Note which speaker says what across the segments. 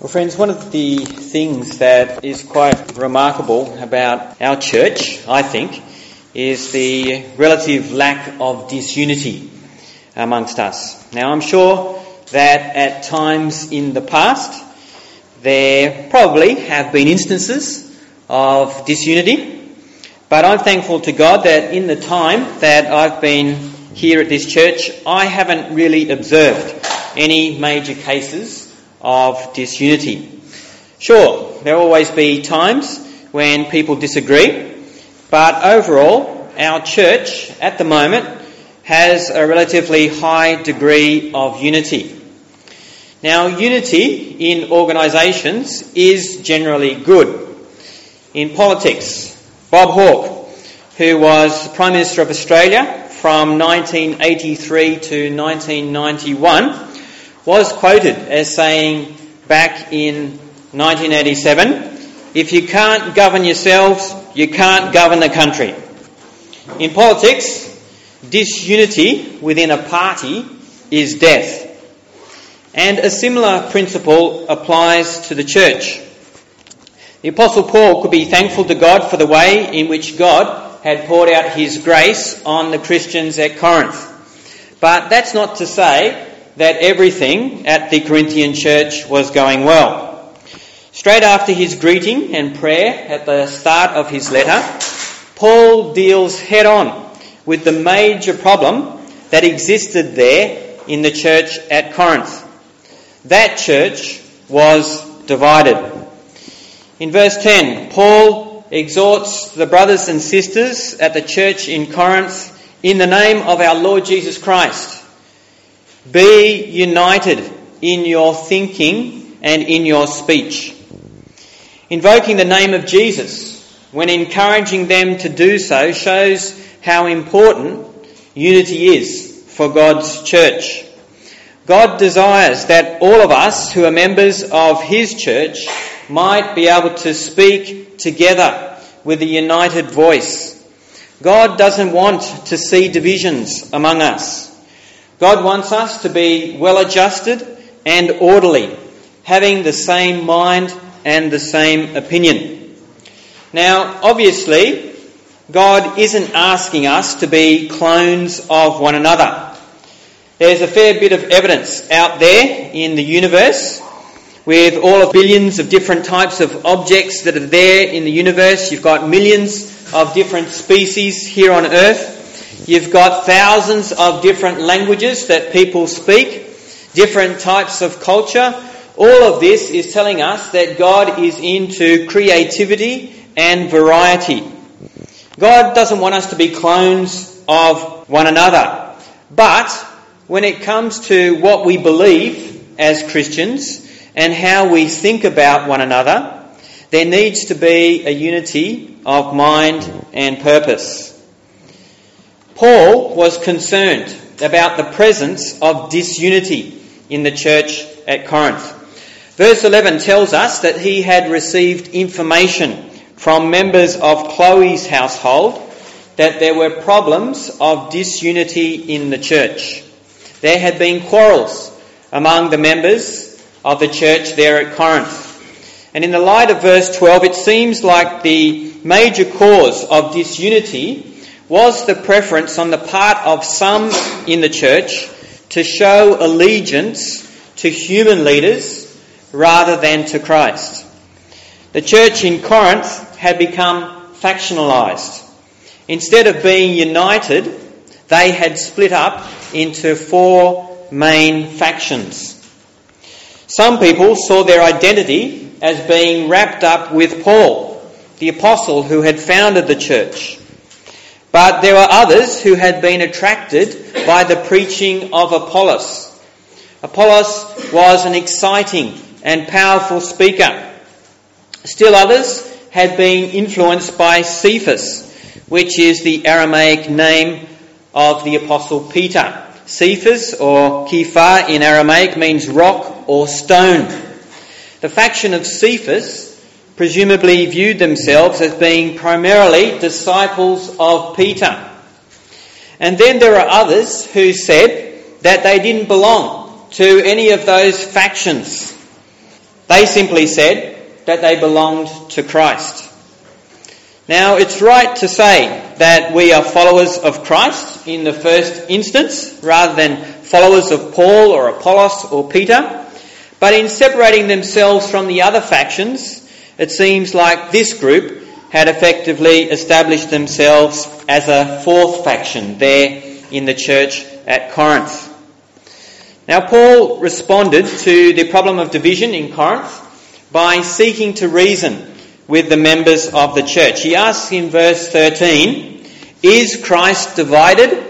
Speaker 1: Well, friends, one of the things that is quite remarkable about our church, I think, is the relative lack of disunity amongst us. Now, I'm sure that at times in the past there probably have been instances of disunity, but I'm thankful to God that in the time that I've been here at this church, I haven't really observed any major cases of disunity. Sure, there will always be times when people disagree, but overall, our church at the moment has a relatively high degree of unity. Now, unity in organisations is generally good. In politics, Bob Hawke, who was Prime Minister of Australia from 1983 to 1991, was quoted as saying back in 1987, "If you can't govern yourselves, you can't govern the country." In politics, disunity within a party is death. And a similar principle applies to the church. The Apostle Paul could be thankful to God for the way in which God had poured out his grace on the Christians at Corinth. But that's not to say that everything at the Corinthian church was going well. Straight after his greeting and prayer at the start of his letter, Paul deals head on with the major problem that existed there in the church at Corinth. That church was divided. In verse 10, Paul exhorts the brothers and sisters at the church in Corinth in the name of our Lord Jesus Christ. Be united in your thinking and in your speech. Invoking the name of Jesus when encouraging them to do so shows how important unity is for God's church. God desires that all of us who are members of his church might be able to speak together with a united voice. God doesn't want to see divisions among us. God wants us to be well adjusted and orderly, having the same mind and the same opinion. Now, obviously, God isn't asking us to be clones of one another. There's a fair bit of evidence out there in the universe with all of billions of different types of objects that are there in the universe. You've got millions of different species here on Earth. You've got thousands of different languages that people speak, different types of culture. All of this is telling us that God is into creativity and variety. God doesn't want us to be clones of one another. But when it comes to what we believe as Christians and how we think about one another, there needs to be a unity of mind and purpose. Paul was concerned about the presence of disunity in the church at Corinth. Verse 11 tells us that he had received information from members of Chloe's household that there were problems of disunity in the church. There had been quarrels among the members of the church there at Corinth. And in the light of verse 12, it seems like the major cause of disunity was the preference on the part of some in the church to show allegiance to human leaders rather than to Christ. The church in Corinth had become factionalised. Instead of being united, they had split up into 4 main factions. Some people saw their identity as being wrapped up with Paul, the apostle who had founded the church. But there were others who had been attracted by the preaching of Apollos. Apollos was an exciting and powerful speaker. Still others had been influenced by Cephas, which is the Aramaic name of the Apostle Peter. Cephas, or Kepha in Aramaic, means rock or stone. The faction of Cephas presumably viewed themselves as being primarily disciples of Peter. And then there are others who said that they didn't belong to any of those factions. They simply said that they belonged to Christ. Now, it's right to say that we are followers of Christ in the first instance, rather than followers of Paul or Apollos or Peter. But in separating themselves from the other factions, it seems like this group had effectively established themselves as a fourth faction there in the church at Corinth. Now, Paul responded to the problem of division in Corinth by seeking to reason with the members of the church. He asks in verse 13, "Is Christ divided?"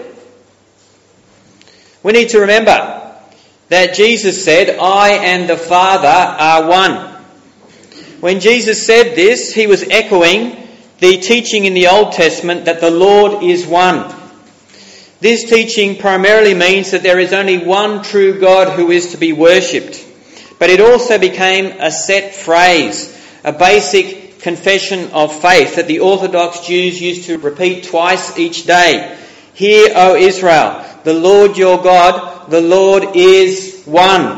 Speaker 1: We need to remember that Jesus said, "I and the Father are one." When Jesus said this, he was echoing the teaching in the Old Testament that the Lord is one. This teaching primarily means that there is only one true God who is to be worshipped. But it also became a set phrase, a basic confession of faith that the Orthodox Jews used to repeat twice each day. "Hear, O Israel, the Lord your God, the Lord is one."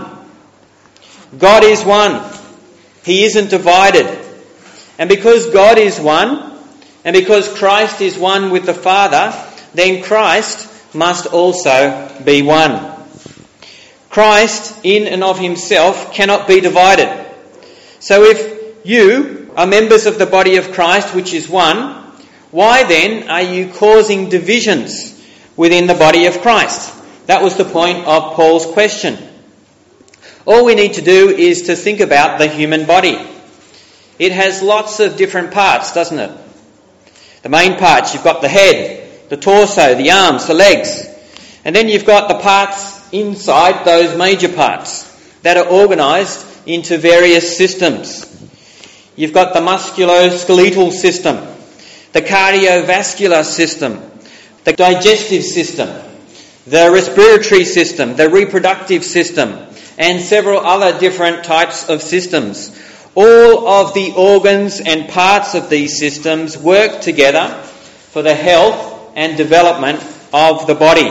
Speaker 1: God is one. He isn't divided. And because God is one, and because Christ is one with the Father, then Christ must also be one. Christ, in and of himself, cannot be divided. So if you are members of the body of Christ, which is one, why then are you causing divisions within the body of Christ? That was the point of Paul's question. All we need to do is to think about the human body. It has lots of different parts, doesn't it? The main parts, you've got the head, the torso, the arms, the legs. And then you've got the parts inside those major parts that are organised into various systems. You've got the musculoskeletal system, the cardiovascular system, the digestive system, the respiratory system, the reproductive system, and several other different types of systems. All of the organs and parts of these systems work together for the health and development of the body.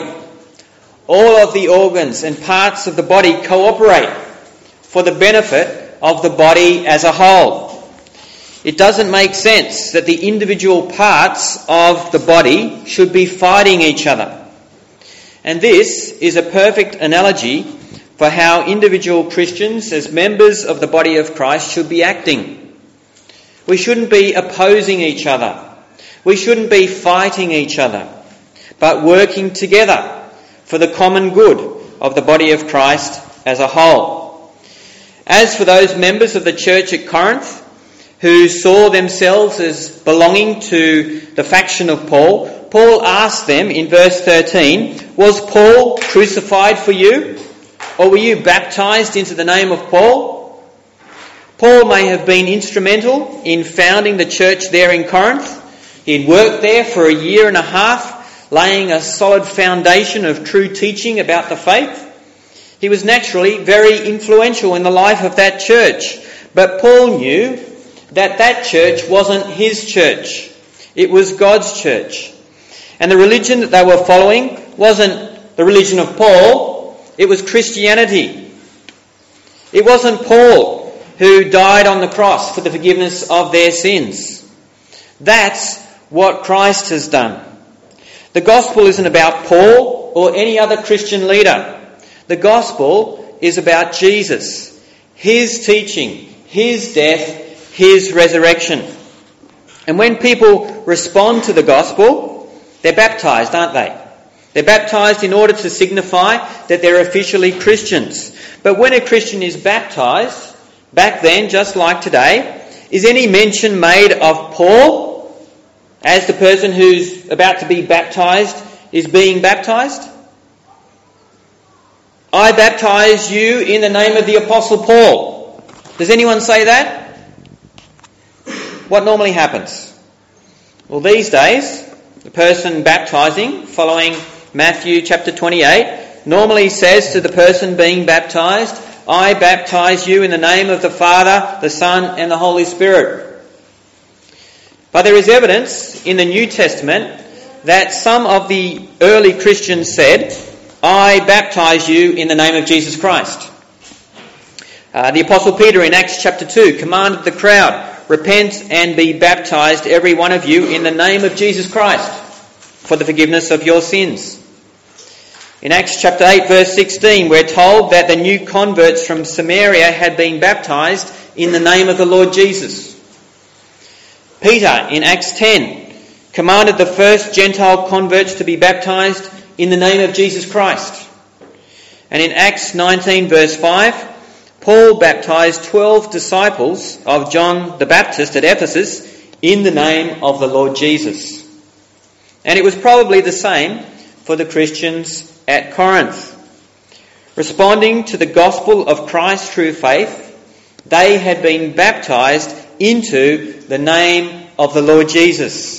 Speaker 1: All of the organs and parts of the body cooperate for the benefit of the body as a whole. It doesn't make sense that the individual parts of the body should be fighting each other. And this is a perfect analogy for how individual Christians, as members of the body of Christ, should be acting. We shouldn't be opposing each other. We shouldn't be fighting each other, but working together for the common good of the body of Christ as a whole. As for those members of the church at Corinth who saw themselves as belonging to the faction of Paul, Paul asked them in verse 13, "Was Paul crucified for you? Or were you baptised into the name of Paul?" Paul may have been instrumental in founding the church there in Corinth. He'd worked there for a year and a half, laying a solid foundation of true teaching about the faith. He was naturally very influential in the life of that church. But Paul knew that that church wasn't his church. It was God's church. And the religion that they were following wasn't the religion of Paul. It was Christianity. It wasn't Paul who died on the cross for the forgiveness of their sins. That's what Christ has done. The gospel isn't about Paul or any other Christian leader. The gospel is about Jesus, his teaching, his death, his resurrection. And when people respond to the gospel, they're baptised, aren't they? They're baptised in order to signify that they're officially Christians. But when a Christian is baptised, back then, just like today, is any mention made of Paul as the person who's about to be baptised is being baptised? "I baptise you in the name of the Apostle Paul." Does anyone say that? What normally happens? Well, these days, the person baptising, following Matthew chapter 28, normally says to the person being baptised, "I baptise you in the name of the Father, the Son, and the Holy Spirit." But there is evidence in the New Testament that some of the early Christians said, "I baptise you in the name of Jesus Christ." The Apostle Peter in Acts chapter 2 commanded the crowd, "Repent and be baptized, every one of you, in the name of Jesus Christ, for the forgiveness of your sins." In Acts chapter 8 verse 16, we're told that the new converts from Samaria had been baptized in the name of the Lord Jesus. Peter in Acts 10 commanded the first Gentile converts to be baptized in the name of Jesus Christ. And in Acts 19 verse 5, Paul baptized 12 disciples of John the Baptist at Ephesus in the name of the Lord Jesus. And it was probably the same for the Christians at Corinth. Responding to the gospel of Christ through faith, they had been baptized into the name of the Lord Jesus.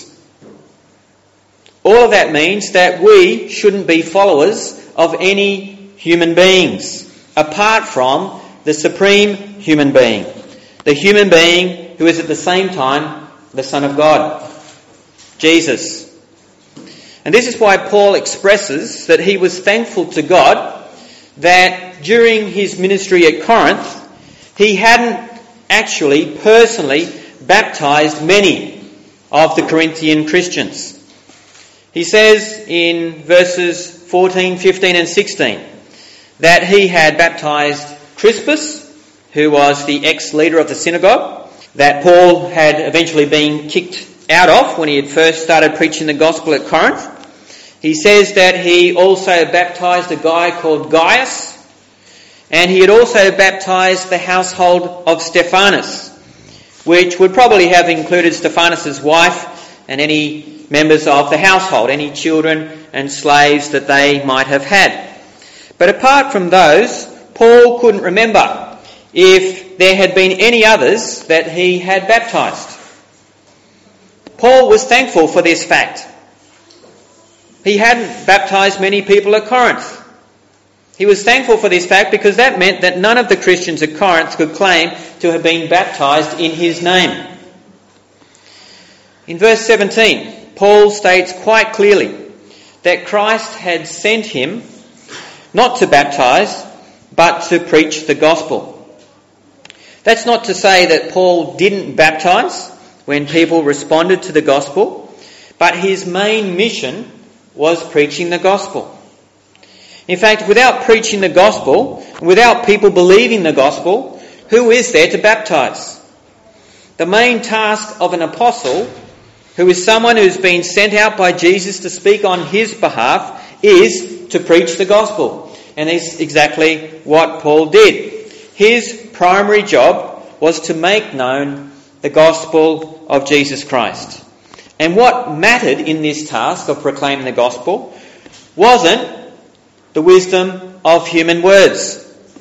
Speaker 1: All of that means that we shouldn't be followers of any human beings apart from the supreme human being, the human being who is at the same time the Son of God, Jesus. And this is why Paul expresses that he was thankful to God that during his ministry at Corinth, he hadn't actually personally baptized many of the Corinthian Christians. He says in verses 14, 15 and 16 that he had baptized Crispus, who was the ex-leader of the synagogue, that Paul had eventually been kicked out of when he had first started preaching the gospel at Corinth. He says that he also baptized a guy called Gaius, and he had also baptized the household of Stephanas, which would probably have included Stephanas' wife and any members of the household, any children and slaves that they might have had. But apart from those, Paul couldn't remember if there had been any others that he had baptized. Paul was thankful for this fact. He hadn't baptized many people at Corinth. He was thankful for this fact because that meant that none of the Christians at Corinth could claim to have been baptized in his name. In verse 17, Paul states quite clearly that Christ had sent him not to baptize, but to preach the gospel. That's not to say that Paul didn't baptize when people responded to the gospel, but his main mission was preaching the gospel. In fact, without preaching the gospel, without people believing the gospel, who is there to baptize? The main task of an apostle, who is someone who's been sent out by Jesus to speak on his behalf, is to preach the gospel. And that's exactly what Paul did. His primary job was to make known the gospel of Jesus Christ. And what mattered in this task of proclaiming the gospel wasn't the wisdom of human words.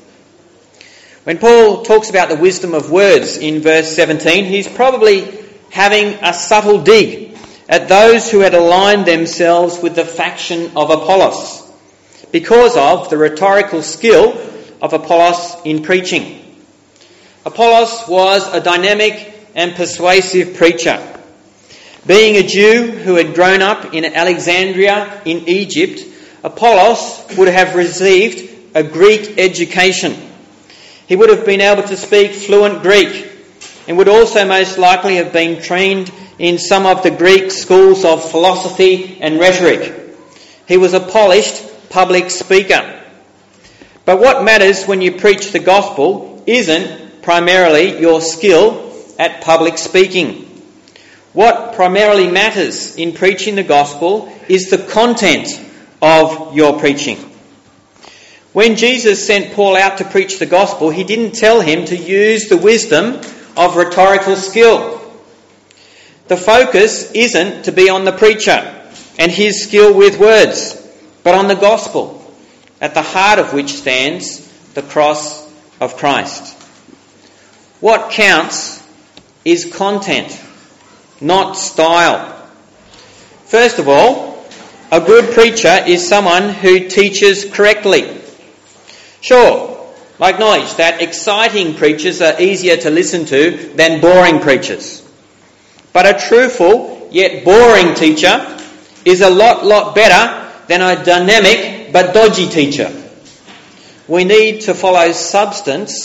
Speaker 1: When Paul talks about the wisdom of words in verse 17, he's probably having a subtle dig at those who had aligned themselves with the faction of Apollos because of the rhetorical skill of Apollos in preaching. Apollos was a dynamic and persuasive preacher. Being a Jew who had grown up in Alexandria in Egypt, Apollos would have received a Greek education. He would have been able to speak fluent Greek and would also most likely have been trained in some of the Greek schools of philosophy and rhetoric. He was a polished public speaker. But what matters when you preach the gospel isn't primarily your skill at public speaking. What primarily matters in preaching the gospel is the content of your preaching. When Jesus sent Paul out to preach the gospel, he didn't tell him to use the wisdom of rhetorical skill. The focus isn't to be on the preacher and his skill with words, but on the gospel, at the heart of which stands the cross of Christ. What counts is content, not style. First of all, a good preacher is someone who teaches correctly. Sure, I acknowledge that exciting preachers are easier to listen to than boring preachers. But a truthful yet boring teacher is a lot better than a dynamic but dodgy teacher. We need to follow substance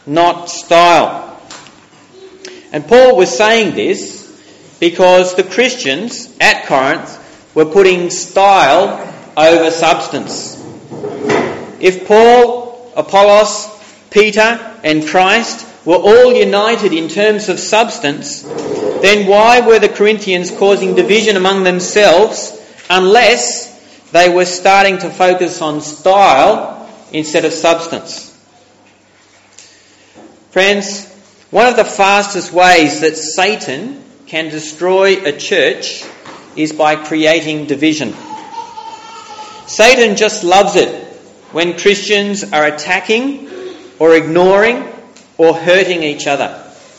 Speaker 1: not style. And Paul was saying this because the Christians at Corinth were putting style over substance. If Paul, Apollos, Peter and Christ were all united in terms of substance, then why were the Corinthians causing division among themselves unless they were starting to focus on style instead of substance? Friends, one of the fastest ways that Satan can destroy a church is by creating division. Satan just loves it when Christians are attacking or ignoring or hurting each other.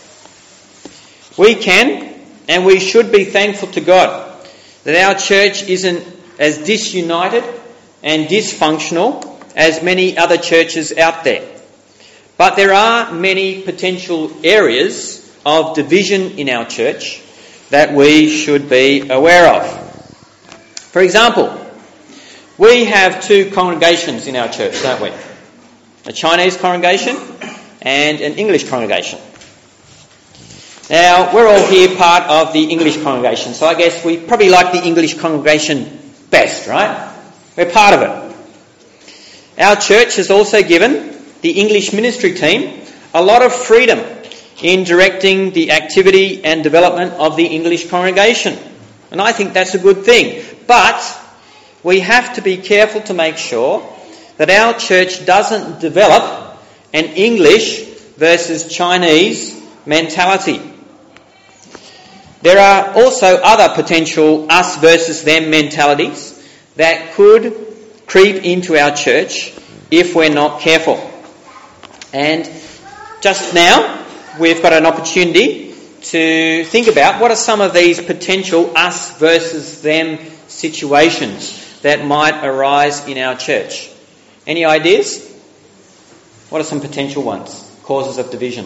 Speaker 1: We can and we should be thankful to God that our church isn't as disunited and dysfunctional as many other churches out there. But there are many potential areas of division in our church that we should be aware of. For example, we have two congregations in our church, don't we? A Chinese congregation and an English congregation. Now, we're all here part of the English congregation, so I guess we probably like the English congregation best, right? We're part of it. Our church has also given the English ministry team a lot of freedom in directing the activity and development of the English congregation. And I think that's a good thing. But we have to be careful to make sure that our church doesn't develop an English versus Chinese mentality. There are also other potential us versus them mentalities that could creep into our church if we're not careful. And just now, we've got an opportunity to think about what are some of these potential us versus them situations that might arise in our church. Any ideas? What are some potential ones? Causes of division.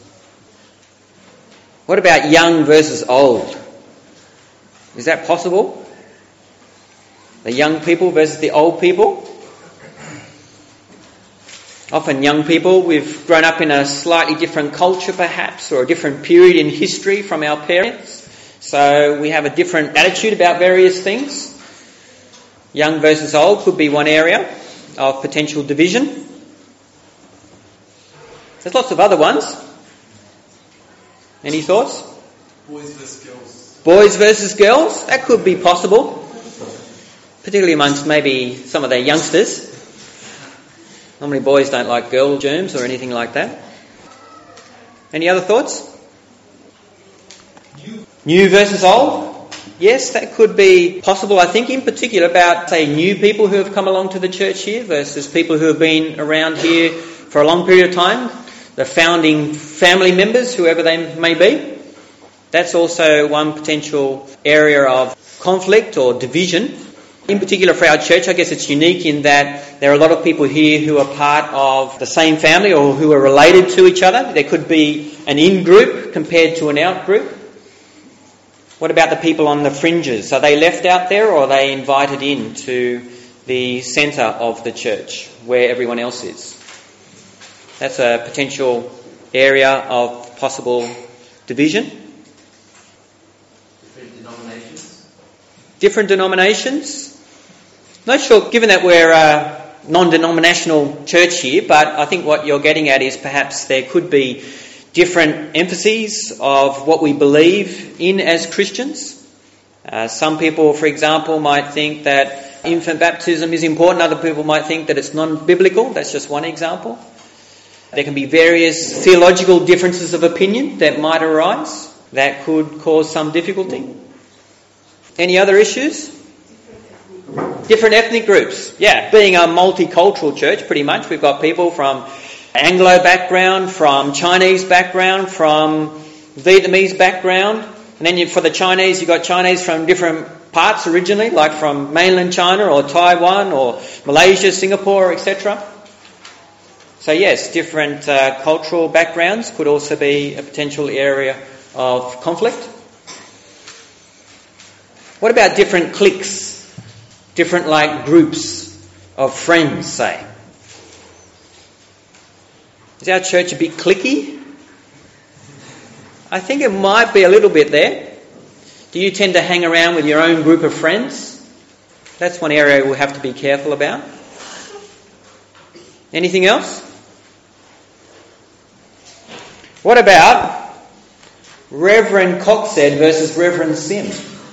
Speaker 1: What about young versus old? Is that possible? The young people versus the old people? Often young people, we've grown up in a slightly different culture perhaps, or a different period in history from our parents. So we have a different attitude about various things. Young versus old could be one area of potential division. There's lots of other ones. Any thoughts?
Speaker 2: Boys versus girls.
Speaker 1: Boys versus girls? That could be possible. Particularly amongst maybe some of their youngsters. Normally boys don't like girl germs or anything like that. Any other thoughts? New versus old? Yes, that could be possible. I think in particular about, say, new people who have come along to the church here versus people who have been around here for a long period of time. The founding family members, whoever they may be. That's also one potential area of conflict or division. In particular for our church, I guess it's unique in that there are a lot of people here who are part of the same family or who are related to each other. There could be an in-group compared to an out-group. What about the people on the fringes? Are they left out there or are they invited in to the centre of the church where everyone else is? That's a potential area of possible division. Different denominations? Not sure, given that we're a non-denominational church here, but I think what you're getting at is perhaps there could be different emphases of what we believe in as Christians. Some people, for example, might think that infant baptism is important. Other people might think that it's non-biblical. That's just one example. There can be various theological differences of opinion that might arise that could cause some difficulty. Any other issues? Different ethnic groups. Yeah, being a multicultural church, pretty much. We've got people from Anglo background, from Chinese background, from Vietnamese background. And then for the Chinese, you've got Chinese from different parts originally, like from mainland China or Taiwan or Malaysia, Singapore, etc. So yes, different cultural backgrounds could also be a potential area of conflict. What about different cliques? Different groups of friends, say. Is our church a bit cliquey? I think it might be a little bit there. Do you tend to hang around with your own group of friends? That's one area we'll have to be careful about. Anything else? What about Reverend Coxhead versus Reverend Sim?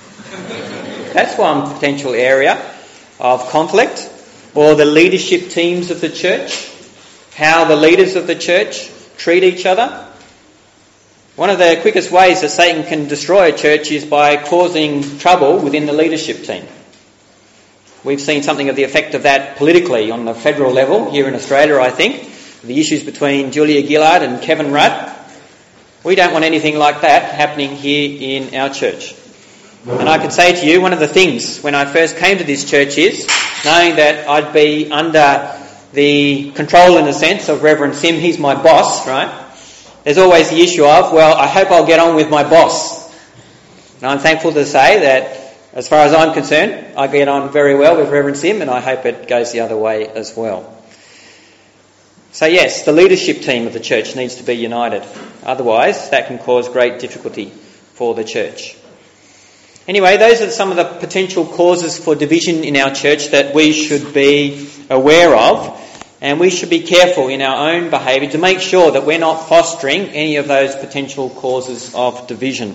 Speaker 1: That's one potential area of conflict. Or the leadership teams of the church. How the leaders of the church treat each other. One of the quickest ways that Satan can destroy a church is by causing trouble within the leadership team. We've seen something of the effect of that politically on the federal level here in Australia, I think. The issues between Julia Gillard and Kevin Rudd. We don't want anything like that happening here in our church. And I can say to you, one of the things when I first came to this church is knowing that I'd be under the control, in a sense, of Reverend Sim. He's my boss, right? There's always the issue of, well, I hope I'll get on with my boss. And I'm thankful to say that, as far as I'm concerned, I get on very well with Reverend Sim, and I hope it goes the other way as well. So yes, the leadership team of the church needs to be united. Otherwise, that can cause great difficulty for the church. Anyway, those are some of the potential causes for division in our church that we should be aware of, and we should be careful in our own behaviour to make sure that we're not fostering any of those potential causes of division.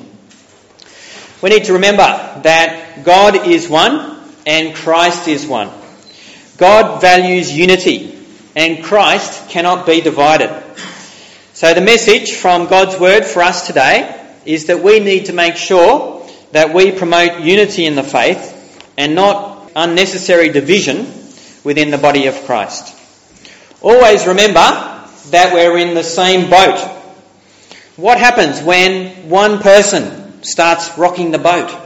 Speaker 1: We need to remember that God is one and Christ is one. God values unity and Christ cannot be divided. So the message from God's word for us today is that we need to make sure that we promote unity in the faith and not unnecessary division within the body of Christ. Always remember that we're in the same boat. What happens when one person starts rocking the boat?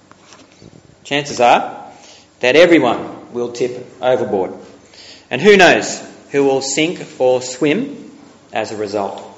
Speaker 1: Chances are that everyone will tip overboard. And who knows who will sink or swim as a result.